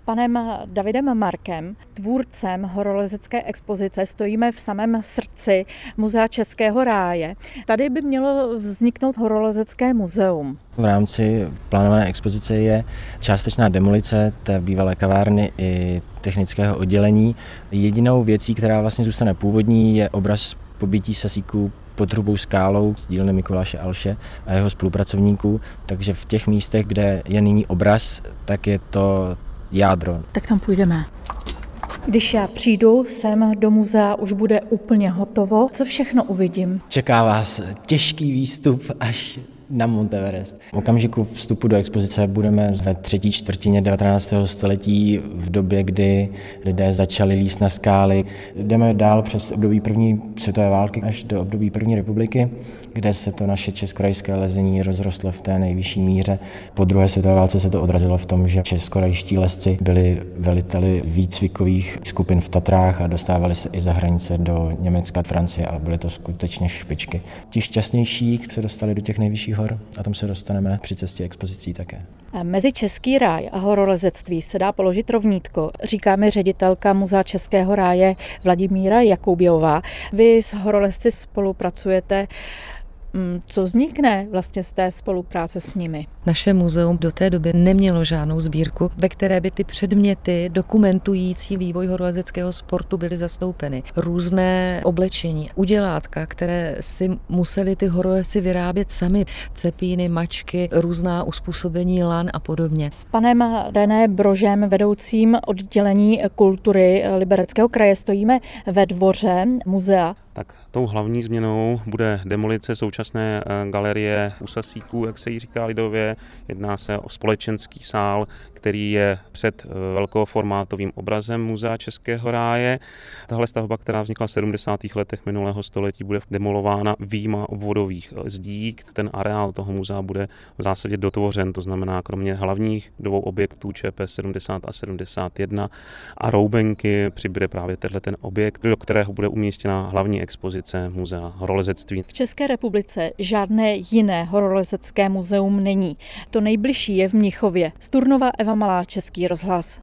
panem Davidem Markem, tvůrcem horolezecké expozice, stojíme v samém srdci Muzea Českého ráje. Tady by mělo vzniknout horolezecké muzeum. V rámci plánované expozice je částečná demolice té bývalé kavárny i technického oddělení. Jedinou věcí, která vlastně zůstane původní, je obraz pobití sasíků pod Hrubou skálou z dílny Mikuláše Alše a jeho spolupracovníků. Takže v těch místech, kde je nyní obraz, tak je to jádro. Tak tam půjdeme. Když já přijdu sem do muzea, už bude úplně hotovo. Co všechno uvidím? Čeká vás těžký výstup až na Mount Everest. V okamžiku vstupu do expozice budeme ve třetí čtvrtině 19. století, v době, kdy lidé začali líst na skály. Jdeme dál přes období první světové války až do období první republiky, kde se to naše českorajské lezení rozrostlo v té nejvyšší míře. Po druhé světové válce se to odrazilo v tom, že českorajští lezci byli veliteli výcvikových skupin v Tatrách a dostávali se i za hranice do Německa, Francie a byly to skutečně špičky. Ti šťastnější se dostali do těch nejvyšších hor a tam se dostaneme při cestě expozicí také. Mezi Český ráj a horolezectví se dá položit rovnítko, říká mi ředitelka Muzea Českého ráje Vladimíra Jakouběvová. Vy s horolezci spolupracujete. Co vznikne vlastně z té spolupráce s nimi? Naše muzeum do té doby nemělo žádnou sbírku, ve které by ty předměty dokumentující vývoj horolezeckého sportu byly zastoupeny. Různé oblečení, udělátka, které si museli ty horolezci vyrábět sami, cepíny, mačky, různá uspůsobení lan a podobně. S panem René Brožem, vedoucím oddělení kultury Libereckého kraje, stojíme ve dvoře muzea. Tak tou hlavní změnou bude demolice současné galerie u Sasíků, jak se jí říká lidově. Jedná se o společenský sál, který je před velkoformátovým obrazem Muzea Českého ráje. Tahle stavba, která vznikla v 70. letech minulého století, bude demolována vyjma obvodových zdí. Ten areál toho muzea bude v zásadě dotvořen, to znamená kromě hlavních dvou objektů ČP 70 a 71 a roubenky přibude právě ten objekt, do kterého bude umístěna hlavní expozice Muzea horolezectví. V České republice žádné jiné horolezecké muzeum není. To nejbližší je v Mnichově. Z Turnova Eva Malá, Český rozhlas.